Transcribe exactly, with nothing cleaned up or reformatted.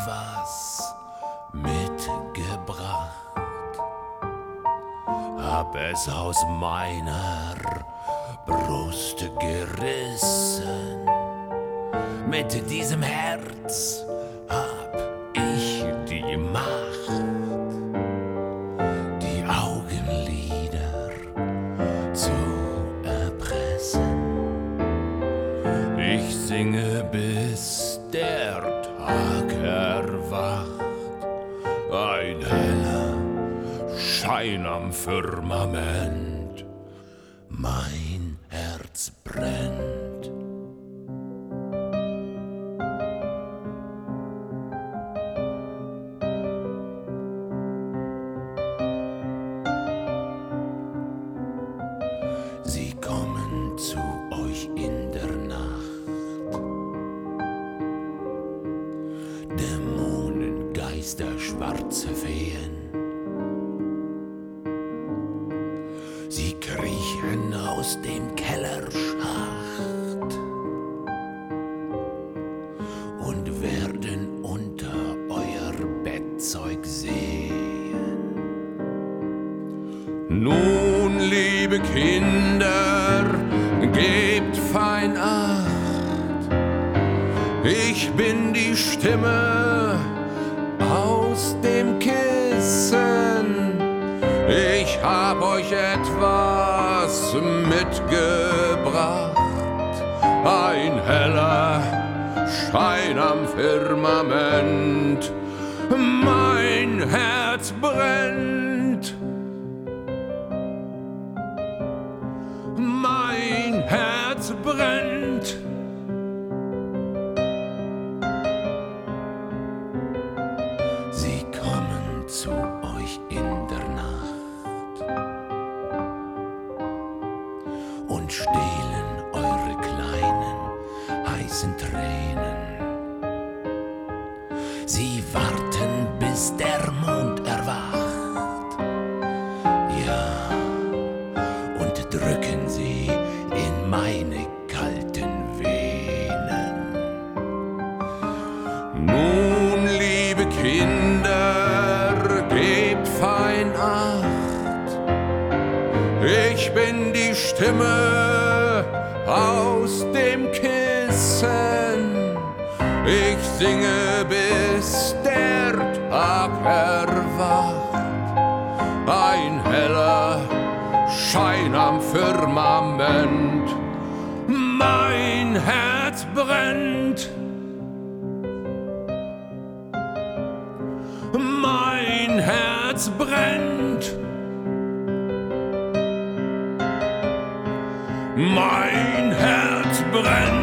etwas mitgebracht, hab es aus meiner Brust gerissen. Mit diesem Herz hab ich die Macht, die Augenlider zu erpressen. Ich singe, bis der Tag erwacht, ein heller Schein am Firmament, mein Herz brennt. Sie kommen zu euch in der Nacht, Dämonen, Geister, schwarze Feen. Sie kriechen aus dem Kellerschacht und werden unter euer Bettzeug sehen. Nun, liebe Kinder, gebt fein Acht, ich bin die Stimme aus dem Kissen. Ich hab euch etwas mitgebracht, ein heller Schein am Firmament, mein Herz brennt. Mein Herz brennt. Sie kommen zu euch in der Nacht und stehlen eure kleinen, heißen Tränen. Sie warten, bis der Mond erwacht, ja, und drücken sie in meine kalten Venen. Nun, liebe Kinder, gebt fein Acht, ich bin die Stimme aus dem Kissen. Ich singe, bis der Tag erwacht, ein heller Schein am Firmament, mein Herz brennt. Mein Herz brennt. Mein Herz brennt.